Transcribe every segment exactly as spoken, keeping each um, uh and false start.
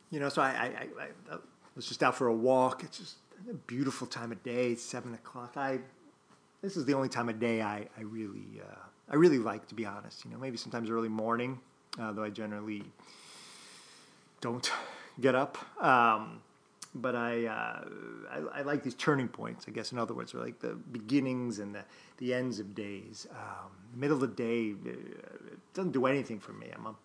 you know, so I, I, I, I was just out for a walk. It's just a beautiful time of day. It's seven o'clock. I this is the only time of day I I really uh, I really like, to be honest. You know, maybe sometimes early morning, uh, though I generally don't get up. Um, but I, uh, I I like these turning points, I guess. In other words, or like the beginnings and the, the ends of days. Um, the middle of the day uh, it doesn't do anything for me. I'm a,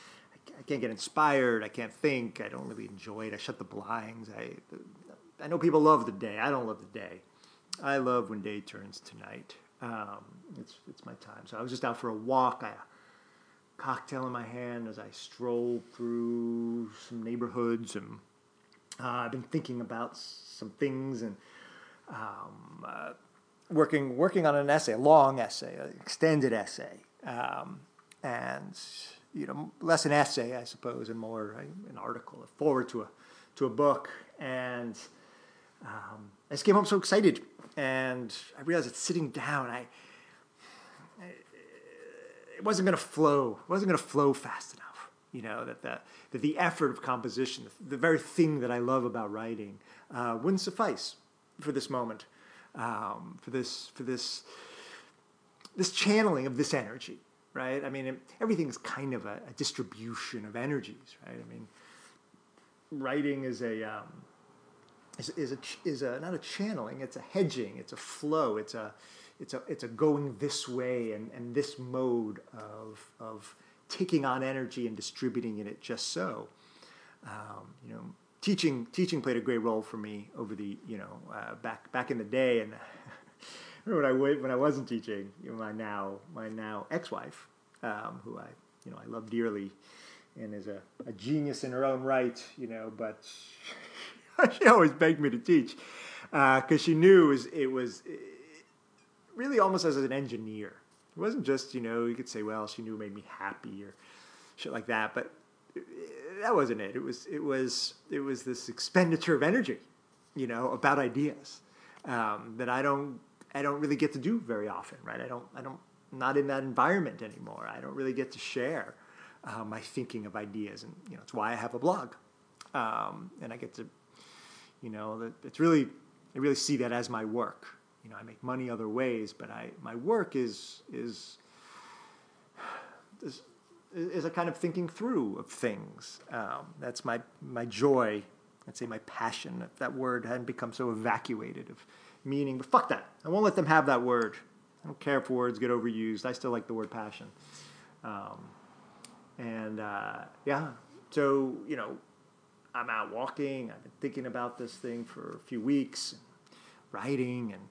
I can't get inspired. I can't think. I don't really enjoy it. I shut the blinds. I I know people love the day. I don't love the day. I love when day turns to night. Um, it's it's my time. So I was just out for a walk. I had a cocktail in my hand as I strolled through some neighborhoods, and uh, I've been thinking about some things and um, uh, working working on an essay, a long essay, an extended essay, um, and you know, less an essay, I suppose, and more an article, a forward to a to a book. And um, I just came home so excited, and I realized that sitting down, I, I it wasn't going to flow. It wasn't going to flow fast enough. You know, that the that the effort of composition, the, the very thing that I love about writing, uh, wouldn't suffice for this moment, um, for this for this this channeling of this energy. Right? I mean, it, everything is kind of a, a distribution of energies, right? I mean, writing is a um, is, is a is a not a channeling. It's a hedging. It's a flow. It's a it's a it's a going this way and, and this mode of of taking on energy and distributing it just so. Um, you know, teaching teaching played a great role for me over the you know uh, back back in the day. And when I when I wasn't teaching, you know, my now my now ex-wife, um, who I you know I love dearly, and is a, a genius in her own right, you know, but she always begged me to teach because uh, she knew it was, it was really almost as an engineer. It wasn't just, you know, you could say, well, she knew it made me happy or shit like that, but that wasn't it. It was it was it was this expenditure of energy, you know, about ideas um, that I don't. I don't really get to do very often, right? I don't, I don't, I'm not in that environment anymore. I don't really get to share uh, my thinking of ideas, and you know, it's why I have a blog, um, and I get to, you know, it's really, I really see that as my work. You know, I make money other ways, but I, my work is is is, is a kind of thinking through of things. Um, that's my my joy. I'd say my passion. If that word hadn't become so evacuated of meaning, but fuck that. I won't let them have that word. I don't care if words get overused. I still like the word passion. Um, and uh, yeah, so, you know, I'm out walking. I've been thinking about this thing for a few weeks, writing and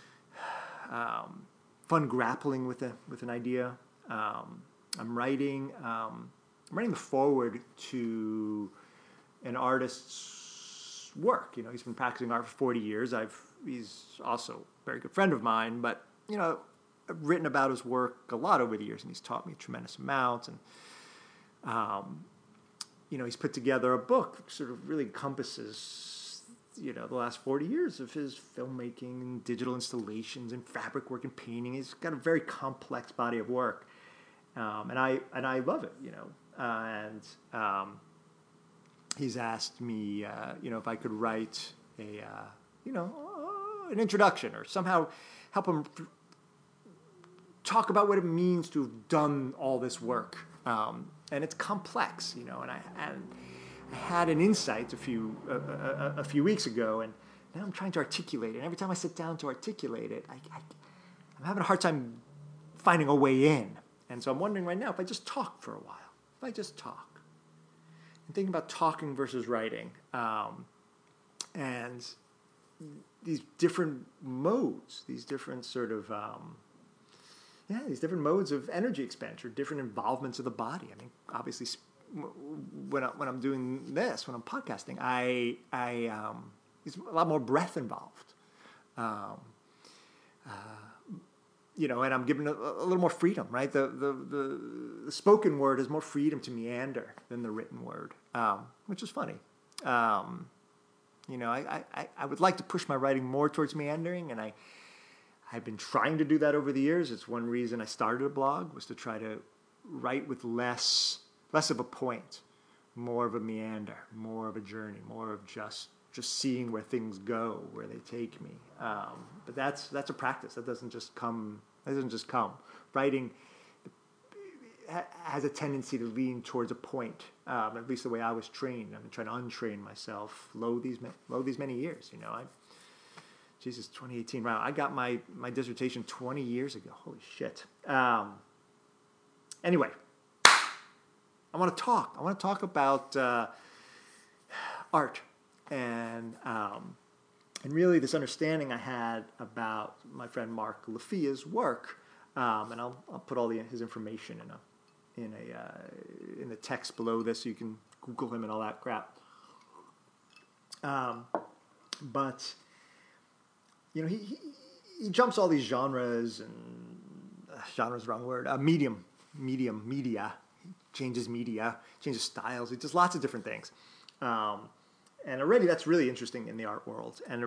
um, fun grappling with a with an idea. Um, I'm writing. Um, I'm writing the forward to an artist's work. You know, he's been practicing art for forty years. I've he's also a very good friend of mine, but you know, I've written about his work a lot over the years, and he's taught me a tremendous amount. And um, you know, he's put together a book that sort of really encompasses, you know, the last forty years of his filmmaking and digital installations and fabric work and painting. He's got a very complex body of work, um, and I and I love it. You know, uh, and um, he's asked me, uh, you know, if I could write a, uh, you know, uh, an introduction or somehow help him th- talk about what it means to have done all this work. Um, and it's complex, you know, and I, and I had an insight a few uh, a, a few weeks ago, and now I'm trying to articulate it. And every time I sit down to articulate it, I, I, I'm having a hard time finding a way in. And so I'm wondering right now if I just talk for a while, if I just talk. I'm thinking about talking versus writing, um, and these different modes, these different sort of, um, yeah, these different modes of energy expenditure, different involvements of the body. I mean, obviously, when I, when I'm doing this, when I'm podcasting, I I um, there's a lot more breath involved, um, uh, you know, and I'm given a, a little more freedom, right? The, the the the spoken word has more freedom to meander than the written word, um, which is funny. Um, you know, I, I, I would like to push my writing more towards meandering, and I. I've been trying to do that over the years. It's one reason I started a blog, was to try to write with less less of a point, more of a meander, more of a journey, more of just just seeing where things go, where they take me. Um, but that's that's a practice. That doesn't just come. That doesn't just come. Writing has a tendency to lean towards a point. Um, at least the way I was trained. I've been trying to untrain myself. Lo these lo these many years. You know, I. Jesus, twenty eighteen. Wow, I got my my dissertation twenty years ago. Holy shit. Um, anyway, I want to talk. I want to talk about uh, art. And um, and really this understanding I had about my friend Mark Lafia's work, um, and I'll I'll put all the, his information in a in a uh, in the text below this, so you can Google him and all that crap. Um, but you know he, he he jumps all these genres and uh, genres wrong word uh, medium medium media he changes media changes styles. He does lots of different things. Um, And already that's really interesting in the art world. And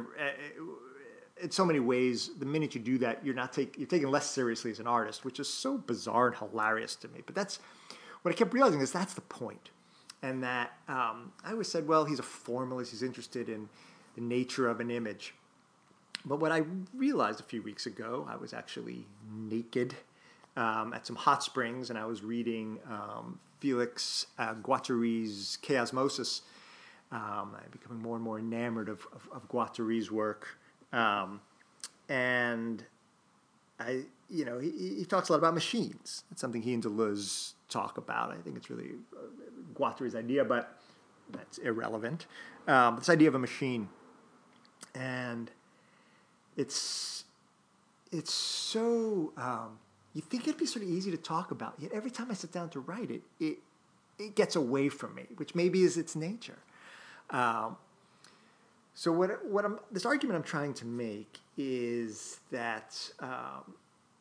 in so many ways, the minute you do that, you're not take, you're taken less seriously as an artist, which is so bizarre and hilarious to me. But that's what I kept realizing is that's the point. And that um, I always said, well, he's a formalist. He's interested in the nature of an image. But what I realized a few weeks ago, I was actually naked um, at some hot springs, and I was reading um, Felix uh, Guattari's Chaosmosis. Um, I'm becoming more and more enamored of, of, of Guattari's work. Um, and I, you know, he, he talks a lot about machines. It's something he and Deleuze talk about. I think it's really uh, Guattari's idea, but that's irrelevant. Um, this idea of a machine. And it's, it's so, um, you think it'd be sort of easy to talk about, yet every time I sit down to write it, it, it gets away from me, which maybe is its nature. Um, so what what I'm this argument I'm trying to make is that um,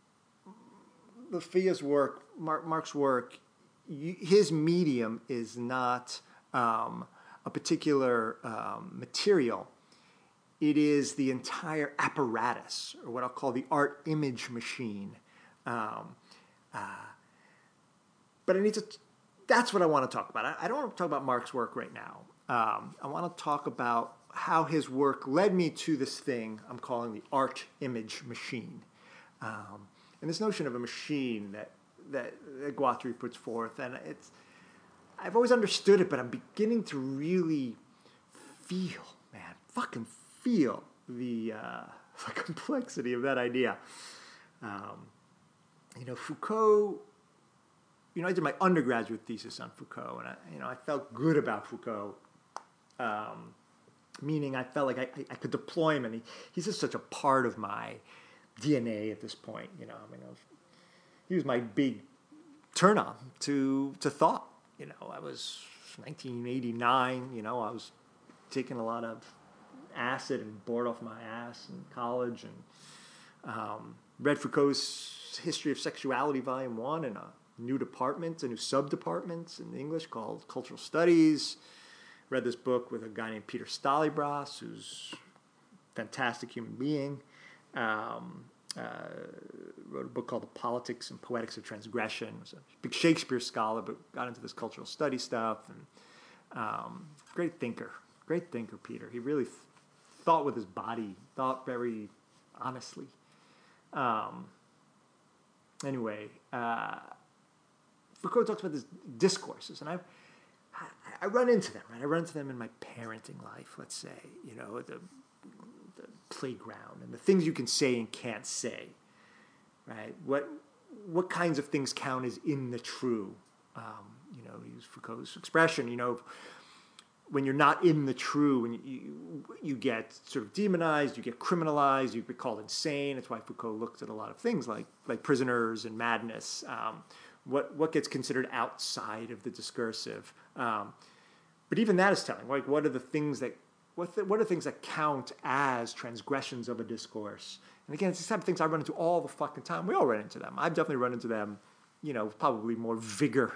Lafia's work, Mark, Mark's work, you, his medium is not um, a particular um, material. It is the entire apparatus, or what I'll call the art image machine. Um, uh, but I need to. That's what I want to talk about. I, I don't want to talk about Mark's work right now. Um, I want to talk about how his work led me to this thing I'm calling the art image machine. Um, and this notion of a machine that, that, that Guattari puts forth, and it's, I've always understood it, but I'm beginning to really feel, man, fucking feel the, uh, the complexity of that idea. Um, you know, Foucault, you know, I did my undergraduate thesis on Foucault, and I, you know, I felt good about Foucault. Um, meaning I felt like I, I, I could deploy him, and he, he's just such a part of my D N A at this point. You know, I mean, I was, he was my big turn on to to thought. You know, I was nineteen eighty-nine. You know, I was taking a lot of acid and bored off my ass in college, and um, read Foucault's History of Sexuality, Volume One, in a new department, a new sub-department in English called Cultural Studies. Read this book with a guy named Peter Stalybras, who's a fantastic human being. Um, uh, wrote a book called The Politics and Poetics of Transgression. Was a big Shakespeare scholar, but got into this cultural study stuff. And um, great thinker, great thinker, Peter. He really th- thought with his body, thought very honestly. Um, anyway, uh, Foucault talks about these discourses, and I've I run into them, right? I run into them in my parenting life, let's say, you know, the, the playground and the things you can say and can't say, right? What what kinds of things count as in the true? Um, you know, use Foucault's expression, you know, when you're not in the true, when you, you, you get sort of demonized, you get criminalized, you get called insane. That's why Foucault looked at a lot of things like like prisoners and madness. Um, what what gets considered outside of the discursive. Um, but even that is telling. Like, what are the things that what the, what are things that count as transgressions of a discourse? And again, it's the type of things I run into all the fucking time. We all run into them. I've definitely run into them. You know, probably more vigor,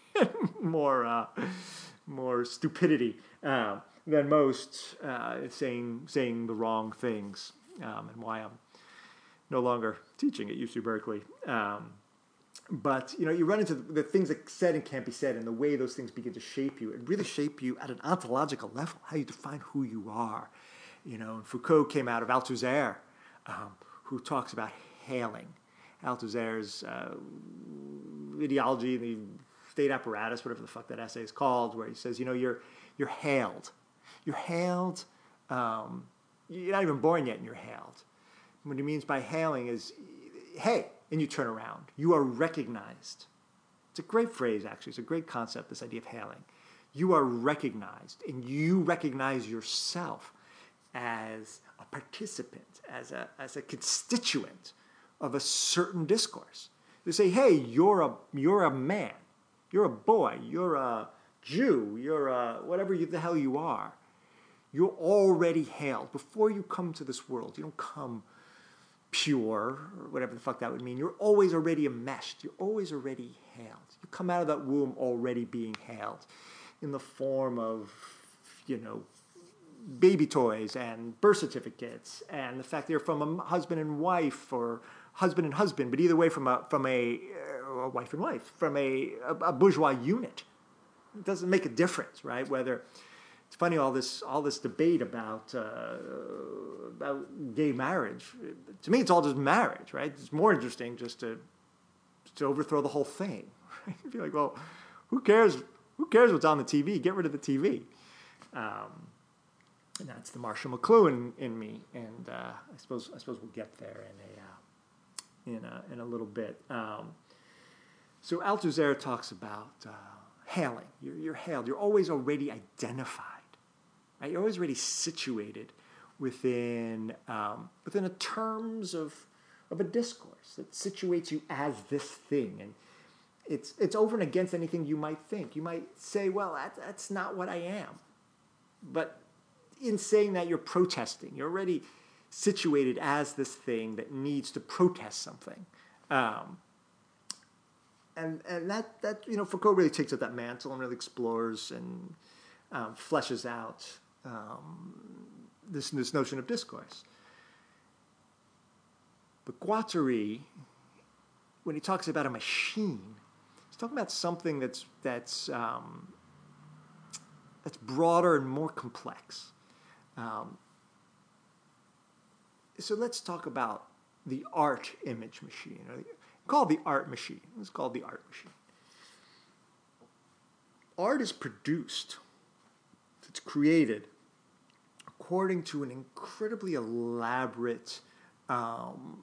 more uh, more stupidity uh, than most. Uh, saying saying the wrong things, um, and why I'm no longer teaching at U C Berkeley. Um, but you know, you run into the, the things that said and can't be said, and the way those things begin to shape you, and really shape you at an ontological level, how you define who you are. You know, and Foucault came out of Althusser, um, who talks about hailing. Althusser's uh, ideology, the state apparatus, whatever the fuck that essay is called, where he says, you know, you're you're hailed, you're hailed. Um, you're not even born yet, and you're hailed. What he means by hailing is, hey, and you turn around. You are recognized. It's a great phrase, actually. It's a great concept, this idea of hailing. You are recognized, and you recognize yourself as a participant, as a, as a constituent of a certain discourse. They say, hey, you're a, you're a man. You're a boy. You're a Jew. You're a whatever you, the hell you are. You're already hailed. Before you come to this world, you don't come pure, or whatever the fuck that would mean. You're always already enmeshed. You're always already hailed. You come out of that womb already being hailed in the form of, you know, baby toys and birth certificates and the fact that you're from a husband and wife, or husband and husband, but either way from a from a, uh, a wife and wife, from a, a, a bourgeois unit. It doesn't make a difference, right? Whether it's funny, all this all this debate about uh, about gay marriage. To me, it's all just marriage, right? It's more interesting just to to overthrow the whole thing. Right? You'd be like, well, who cares? Who cares what's on the T V? Get rid of the T V. Um, and that's the Marshall McLuhan in me, and uh, I suppose I suppose we'll get there in a uh, in a in a little bit. Um, so Althusser talks about uh, hailing. You're, you're hailed. You're always already identified. Right? You're always already situated within um, within the terms of of a discourse that situates you as this thing, and it's it's over and against anything you might think. You might say, "Well, that, that's not what I am," but in saying that, you're protesting. You're already situated as this thing that needs to protest something, um, and and that that you know Foucault really takes up that mantle and really explores and um, fleshes out um, this this notion of discourse. But Guattari, when he talks about a machine, he's talking about something that's that's um, that's broader and more complex. Um, so let's talk about the art image machine. Or the, called the art machine. It's called the art machine. Art is produced, it's created according to an incredibly elaborate um,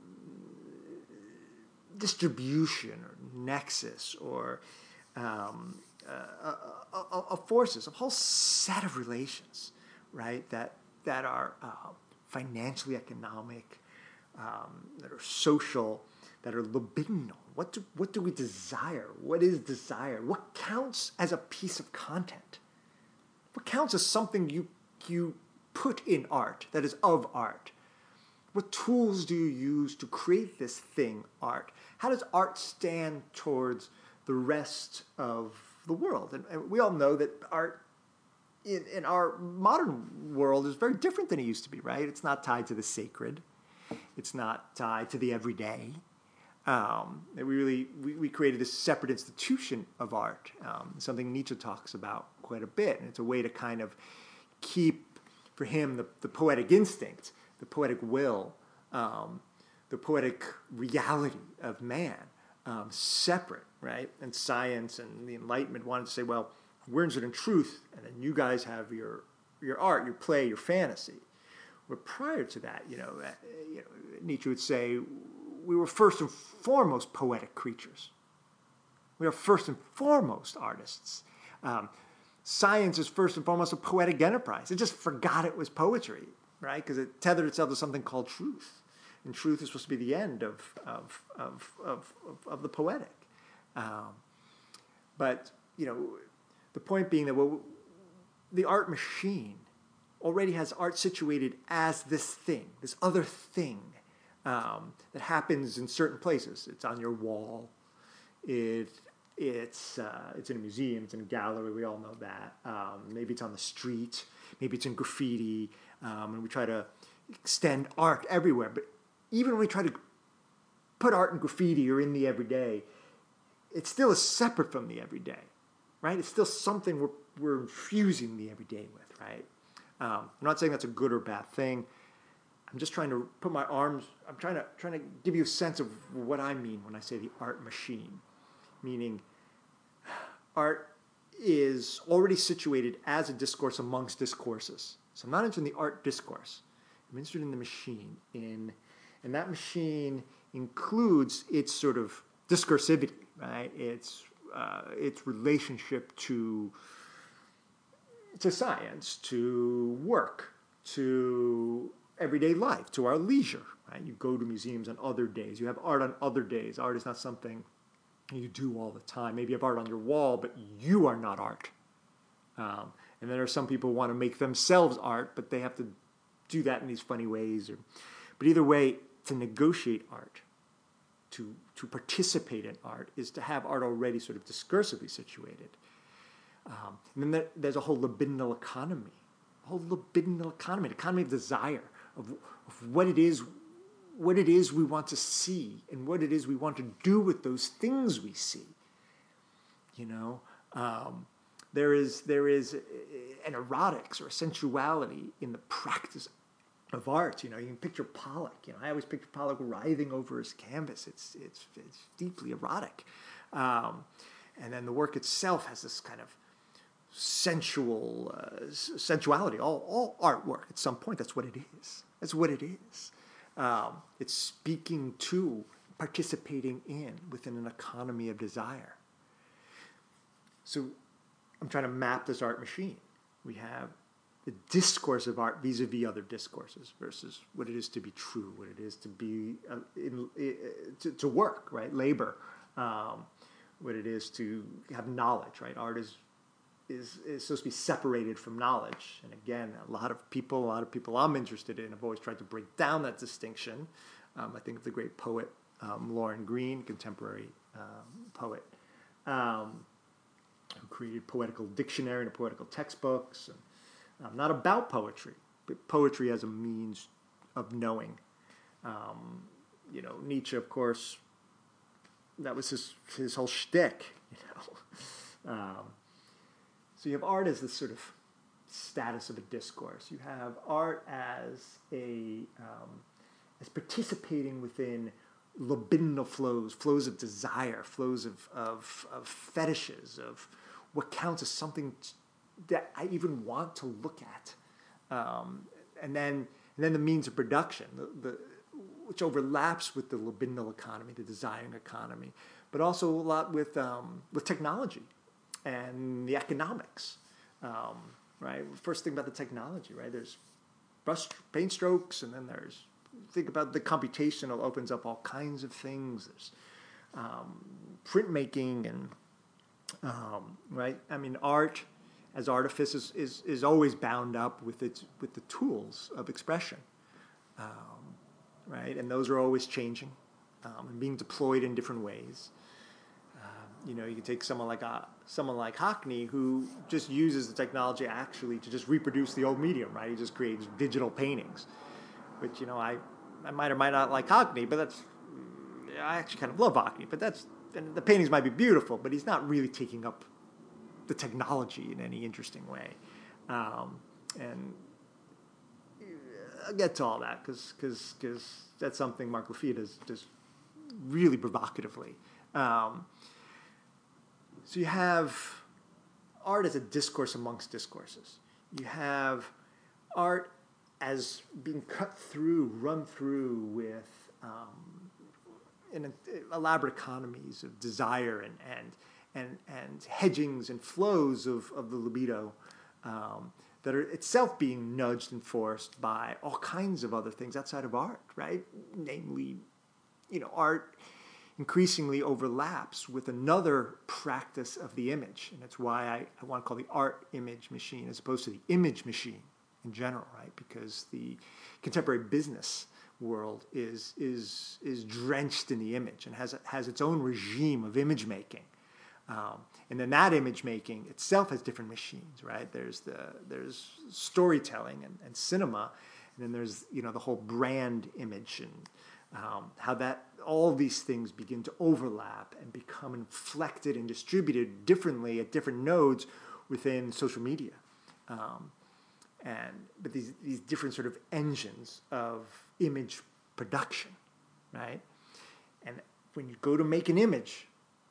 distribution or nexus or um, uh, uh, uh, uh, forces, a whole set of relations, right, that that are uh, financially economic, um, that are social, that are libidinal. What do what do we desire? What is desire? What counts as a piece of content? What counts as something you you put in art that is of art? What tools do you use to create this thing, art? How does art stand towards the rest of the world? And, and we all know that art in, in our modern world is very different than it used to be, right? It's not tied to the sacred. It's not tied to the everyday. Um, and we really, we, we created this separate institution of art, um, something Nietzsche talks about quite a bit. And it's a way to kind of keep, for him, the, the poetic instinct, the poetic will, um, the poetic reality of man um, separate, right? And science and the Enlightenment wanted to say, well, we're interested in truth, and then you guys have your your art, your play, your fantasy. But prior to that, you know, uh, you know, Nietzsche would say we were first and foremost poetic creatures. We are first and foremost artists. Um, science is first and foremost a poetic enterprise. It just forgot it was poetry, right? Because it tethered itself to something called truth. And truth is supposed to be the end of of of of, of, of the poetic. Um, but, you know, the point being that well, the art machine already has art situated as this thing, this other thing um, that happens in certain places. It's on your wall. It it's uh, it's in a museum. It's in a gallery. We all know that. Um, maybe it's on the street. Maybe it's in graffiti. Um, and we try to extend art everywhere. But even when we try to put art in graffiti or in the everyday, it still is separate from the everyday, right? It's still something we're, we're infusing the everyday with, right? Um, I'm not saying that's a good or bad thing. I'm just trying to put my arms, I'm trying to trying to give you a sense of what I mean when I say the art machine, meaning art is already situated as a discourse amongst discourses. So I'm not interested in the art discourse. I'm interested in the machine. In, and that machine includes its sort of discursivity, right? Its, uh, its relationship to, to science, to work, to everyday life, to our leisure, right? You go to museums on other days. You have art on other days. Art is not something you do all the time. Maybe you have art on your wall, but you are not art. Um, and then there are some people who want to make themselves art, but they have to do that in these funny ways. Or, but either way, to negotiate art, to, to participate in art, is to have art already sort of discursively situated. Um, and then there, there's a whole libidinal economy, a whole libidinal economy, an economy of desire, of, of what it is what it is we want to see and what it is we want to do with those things we see. You know, um, there is there is an erotics or a sensuality in the practice of art. You know, you can picture Pollock. You know, I always picture Pollock writhing over his canvas. It's it's it's deeply erotic, um, and then the work itself has this kind of sensual uh, sensuality. All all artwork at some point, that's what it is. That's what it is. Um, it's speaking to, participating in, within an economy of desire. So I'm trying to map this art machine. We have the discourse of art vis-a-vis other discourses versus what it is to be true, what it is to be, uh, in, in, to, to work, right? Labor, um, what it is to have knowledge, right? Art is Is, is supposed to be separated from knowledge. And again, a lot of people, a lot of people I'm interested in have always tried to break down that distinction. Um, I think of the great poet um, Lauren Green, contemporary um, poet, um, who created poetical dictionary and poetical textbooks. And, um, not about poetry, but poetry as a means of knowing. Um, you know, Nietzsche, of course, that was his his whole shtick. You know. Um, So you have art as this sort of status of a discourse. You have art as a um, as participating within libidinal flows, flows of desire, flows of, of, of fetishes, of what counts as something that I even want to look at. Um, and then and then the means of production, the, the, which overlaps with the libidinal economy, the desiring economy, but also a lot with um, with technology and the economics, um, right? First thing about the technology, right? There's brush paint strokes, and then there's, think about the computational opens up all kinds of things. There's um, printmaking and, um, right? I mean, art as artifice is, is, is always bound up with its with the tools of expression, um, right? And those are always changing um, and being deployed in different ways. You know, you can take someone like uh, someone like Hockney, who just uses the technology actually to just reproduce the old medium, right? He just creates digital paintings, which, you know, I, I might or might not like Hockney, but that's, I actually kind of love Hockney, but that's, and the paintings might be beautiful, but he's not really taking up the technology in any interesting way. Um, and I'll get to all that because because because that's something Mark Laffitte does, does really provocatively. Um, So you have art as a discourse amongst discourses. You have art as being cut through, run through with um, in a, elaborate economies of desire and and and and hedgings and flows of, of the libido um, that are itself being nudged and forced by all kinds of other things outside of art, right? Namely, you know, art increasingly overlaps with another practice of the image. And that's why I, I want to call the art image machine as opposed to the image machine in general, right? Because the contemporary business world is is is drenched in the image and has has its own regime of image making. Um, and then that image making itself has different machines, right? There's the there's storytelling and, and cinema, and then there's, you know, the whole brand image and um, how that all these things begin to overlap and become inflected and distributed differently at different nodes within social media. Um, and but these these different sort of engines of image production, right? And when you go to make an image,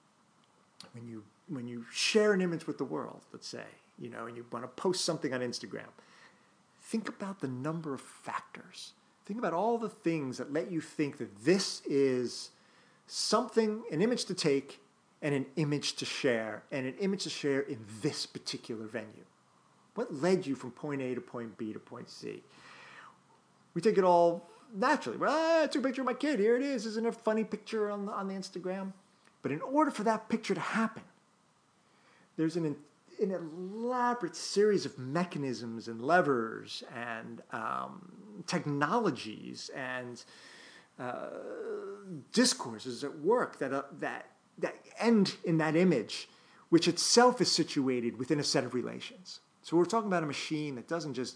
when you when you share an image with the world, let's say, you know, and you want to post something on Instagram, think about the number of factors. Think about all the things that let you think that this is something, an image to take and an image to share, and an image to share in this particular venue. What led you from point A to point B to point C? We take it all naturally. Well, ah, I took a picture of my kid. Here it is. Isn't it a funny picture on the, on the Instagram? But in order for that picture to happen, there's an, an elaborate series of mechanisms and levers and um, technologies and uh, discourses at work that, uh, that, that end in that image, which itself is situated within a set of relations. So we're talking about a machine that doesn't just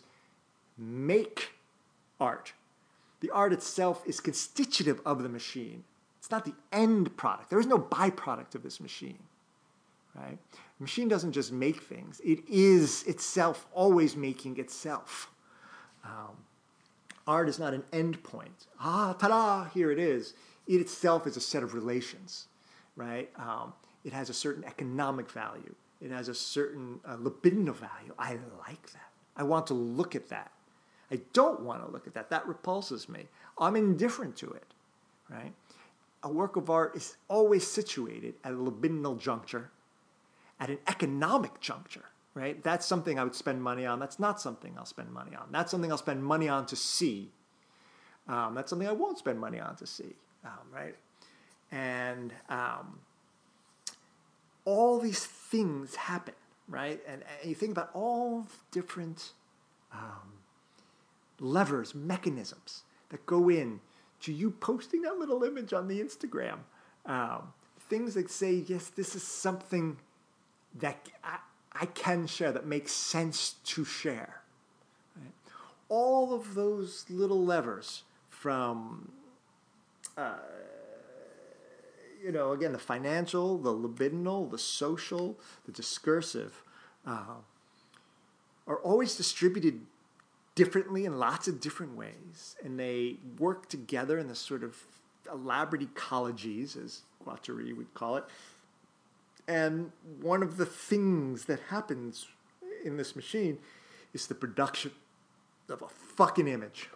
make art. The art itself is constitutive of the machine. It's not the end product. There is no byproduct of this machine, right? The machine doesn't just make things. It is itself always making itself. Um, art is not an end point. Ah, ta-da, here it is. It itself is a set of relations, right? Um, it has a certain economic value. It has a certain uh, libidinal value. I like that. I want to look at that. I don't want to look at that. That repulses me. I'm indifferent to it, right? A work of art is always situated at a libidinal juncture, at an economic juncture, right? That's something I would spend money on. That's not something I'll spend money on. That's something I'll spend money on to see. Um, that's something I won't spend money on to see, um, right? And um, all these things happen, right? And, and you think about all the different um, levers, mechanisms that go in to you posting that little image on the Instagram. Um, things that say, yes, this is something that I, I can share, that makes sense to share. Right? All of those little levers from, uh, you know, again, the financial, the libidinal, the social, the discursive, uh, are always distributed differently in lots of different ways. And they work together in this sort of elaborate ecologies, as Guattari would call it. And one of the things that happens in this machine is the production of a fucking image.